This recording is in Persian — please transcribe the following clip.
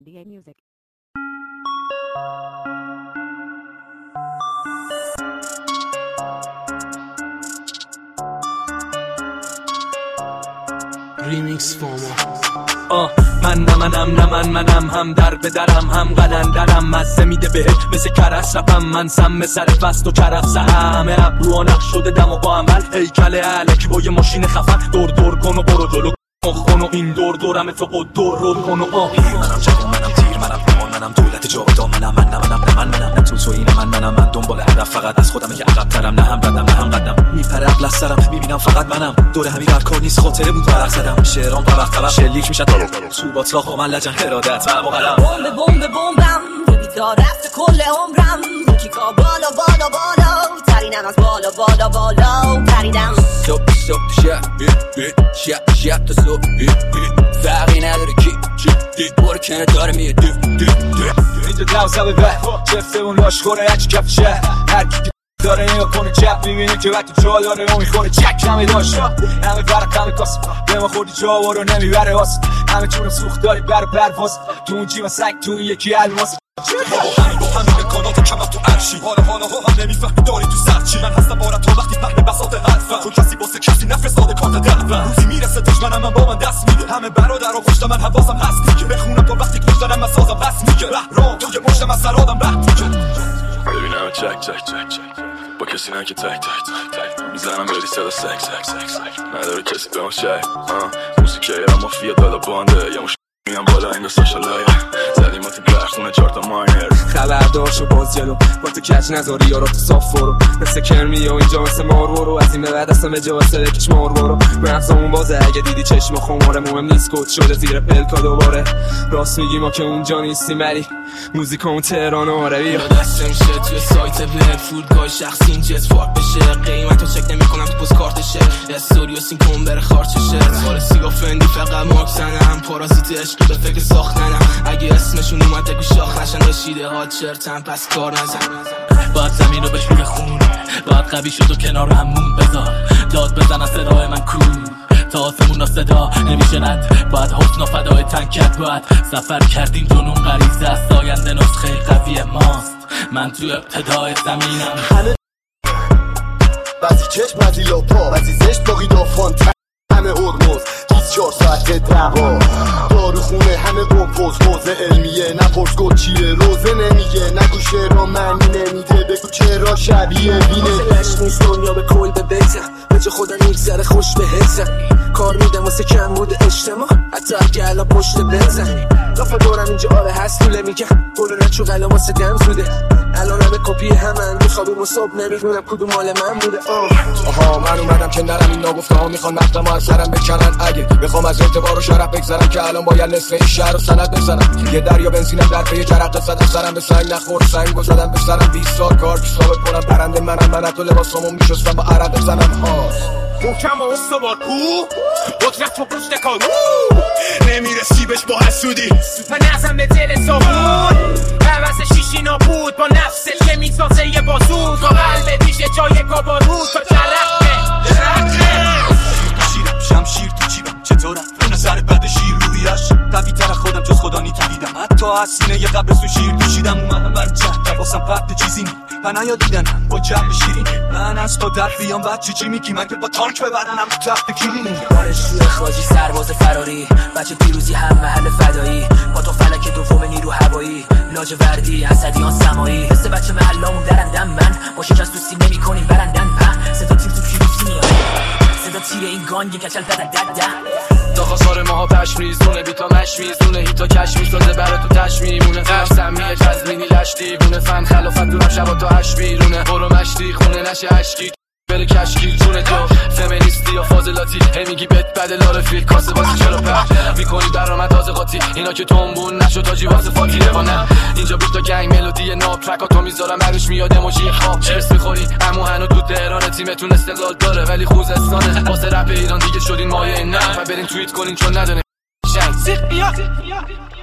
DA Music. ریمیکس فورما منم هم در به درم هم قلندرم مزه میده بهت مثل کرس رپم من سم سر فست و کرف سه همه ابرو و نقش شده دم و با عمل هیکل علکی با یه ماشین خفن دور کن و برو جلو کن و این دورم تو با دور کن و منم جوان منم تیر منم پیمان منم دولت جاودا منم تو این من دنبال هدف فقط از خودم که عقب ترم نه هم ردم نه هم قدم میپره عقل از سرم میبینم فقط منم دور همین کار نیست خاطره بود برق زدم شعرام طبق شلیک میشه تو باطلاق و من لجن ارادت و قلم بمبم تو بیدار رفت کل عمرم کیکا بالا ترینم از بالا تریدم صبح شب تا صبح فرقی نداره کی برو کنه داره میه اینجا دوزه به چفته اون لاشخوره هرچی کف شهر هرکی که داره نگاه کنه چپ میبینه که وقتی جا داره و میخوره چک همه داشت همه فرق همه کاس به ما خوردی جا رو نمیبره واسه همه چونم سوخت داری بر پرواز تو اون جیما سنگ تو اون یکی الماس با همین امکانات کمم تو عرشی حالا هم نمیفهمی داری تو سرچی من هستم بارم تو وقتی فهم بساط حرفم تو کسی واسه کسی نفرستاده کارت دلم روزی میرسه دشمنم من با من دست میده همه برادر و پشت من حواسم هست دیگه بخونم تا وقتی کش دارم من سازم بس میگه راه توی مشتم از سر آدم رد میگه ببینم چک با کسی نه که تک میزنم بری صدا سک نداره کسی به اون شک موسیقی مافیا دالا بانده یا مش میام بالا این ساشا لایه زدیم تو برخونه 4 تا ماینر خبردار شو باز جلو با تو کچ نذاری یارا تو صاف برو مثل کرمی و اینجا مثل مارورو از این به بعد اصلا به جا واسه بکش مارورو مغزمون بازه اگه دیدی چشم خماره مهم نیست کد شده زیر پلکا دوباره راست میگی ما که اونجا نیستیم ولی موزیکمون تهران و عربی دست میشه توی سایت بهت فودگاه شخصی این جت فارک بشه قیمتو چک نمیکنم تو پست کارتشه استوریو سین کن بره خارچشه سال سیگا فندی فقط ماکسنم پارازیت عشقی به فکر ساختنم اگه اسمشون اومد بگو شاخ نشن رشیده ها چرتن پس کار نزن باید زمین رو بشوره خون باید قوی شد و کنار همون بذار داد بزن از صدای من کو تا آسمون صدا نمیشه رد باید حسن و فدای تنکت باید سفر کردیم جنون غریزه است آینده نسخه قوی ماست من تو ابتدای زمینم بعضی چشم بعضی لاپا بعضی زشت باقی دافان همه هرمز 24 ساعت دقا داروخونه همه قمپوز حوزه علمیه نپرس گل چیه روزه نمیگه نگو شعرها معنی نمیده بگو چرا شبیه بینه لش نیست دنیا به کل به بیتم به جا خدا میگذره خوش به حسم کار میدم واسه کم بود اجتماع حتی اگه الان پشت بزن رفا دورم اینجا آره هست طوله میگم گلو نچو غلا واسه دم زوده الان همه کپی همن میخوابیم و صبح نمیدونم کدوم مال من بوده آها من اومدم که نرم این ناگفته ها میخوان مقدم از سرم بکنن اگه بخوام از اعتبار و شرف بگذرم که الان باید نصف این شهر و سند بزنم یه دریا بنزینم در پی جرقه زدم سرم به سنگ نخورد سنگ و زدم به سرم 20 سال کار که ثابت کنم برنده من تو لباسامو میشستم با عرق بزنم محکم و استوار قدرت و پشت کارو نمیرسی بهش با حسودی من ازم به دل صابون حوث شیشی نابود با نفسش که میسازه یه بازود تا قلب دیشه جای کابارود تا جرقه شمشیر تو جیبم چطورم نظر بد شیر رویش قوی تر خودم جز خدا نیتویدم حتی از سینه یه قبر سو شیر کشیدم اومدم بر جهد واسم پرد چیزی نی پنایا دیدنم با جمع شیرین من از با در بیام بچه چی میگی من که با تانک ببرنم تو تخت کلینی بارش روی خاجی سرباز فراری بچه پیروزی هم محل فدایی با تو فلک دوم نیرو هوایی لاجوردی اسدیان سمایی مثل بچه محلامون درندم من با شکست تو سیم نمی کنیم برندن په صدا تیر تو پیروزی میاد صدا تیر این گانگ کچل دد تا خسار ماها پشمیز دونه بیتا مشمیز دونه هیتا کشمیز تازه برا تو تشمیمونه فرم سمیه جزمینی لشتی بونه فن خلافت دورم شبا تا 8 بیرونه برو مشتی خونه نشه عشقی بره کشکی جونه تو فمینیستی یا فاضلاتی هی میگی بد بد لارفی کاسه واسه چرا پخ میکنی برآمد تازه قاطی اینا که تنبون نشو تاجی واسه فاتی روانه اینجا بیت تا گنگ ملودی ناب ترکاتو میذارم هرش میاد اموجی خواب چرس میخوری اما هنو تو تهران تیمتون استقلال داره ولی خوزستانه واسه رپ ایران دیگه شدین مایه نه و برین توییت کنین چون نداره شنگ